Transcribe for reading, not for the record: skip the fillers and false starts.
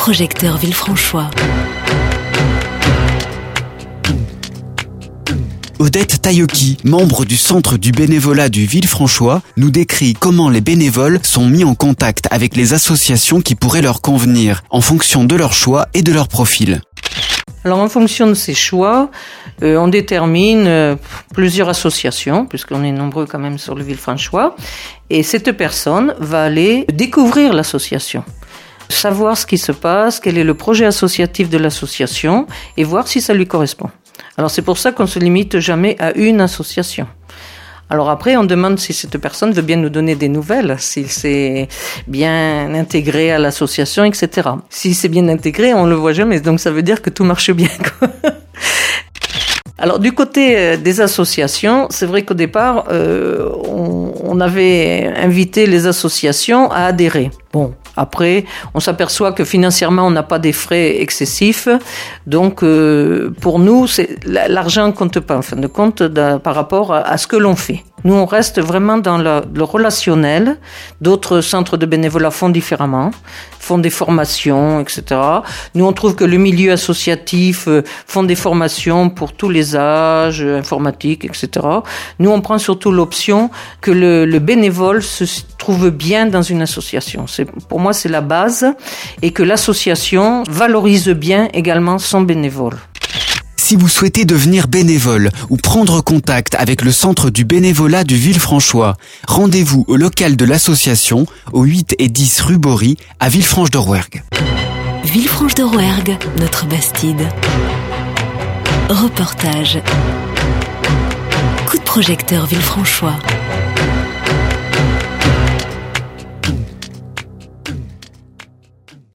projecteur Villefranchois. Odette Tayoki, membre du Centre du bénévolat du Villefranchois, nous décrit comment les bénévoles sont mis en contact avec les associations qui pourraient leur convenir, en fonction de leur choix et de leur profil. Alors en fonction de ces choix, on détermine plusieurs associations, puisqu'on est nombreux quand même sur le Villefranchois, et cette personne va aller découvrir l'association. Savoir ce qui se passe, quel est le projet associatif de l'association, et voir si ça lui correspond. Alors c'est pour ça qu'on se limite jamais à une association. Alors après, on demande si cette personne veut bien nous donner des nouvelles, s'il s'est bien intégré à l'association, etc. S'il s'est bien intégré, on le voit jamais, donc ça veut dire que tout marche bien, quoi. Alors du côté des associations, c'est vrai qu'au départ, on avait invité les associations à adhérer. Bon, après, on s'aperçoit que financièrement, on n'a pas des frais excessifs. Donc, pour nous, l'argent compte pas, en fin de compte, par rapport à ce que l'on fait. Nous, on reste vraiment dans le relationnel. D'autres centres de bénévolat font différemment, font des formations, etc. Nous, on trouve que le milieu associatif font des formations pour tous les âges, informatique, etc. Nous, on prend surtout l'option que le bénévole se trouve bien dans une association. Pour moi, c'est la base, et que l'association valorise bien également son bénévole. Si vous souhaitez devenir bénévole ou prendre contact avec le Centre du bénévolat du Villefranchois, rendez-vous au local de l'association, au 8 et 10 rue Bory, à Villefranche-de-Rouergue. Villefranche-de-Rouergue, notre Bastide. Reportage. Coup de projecteur Villefranchois.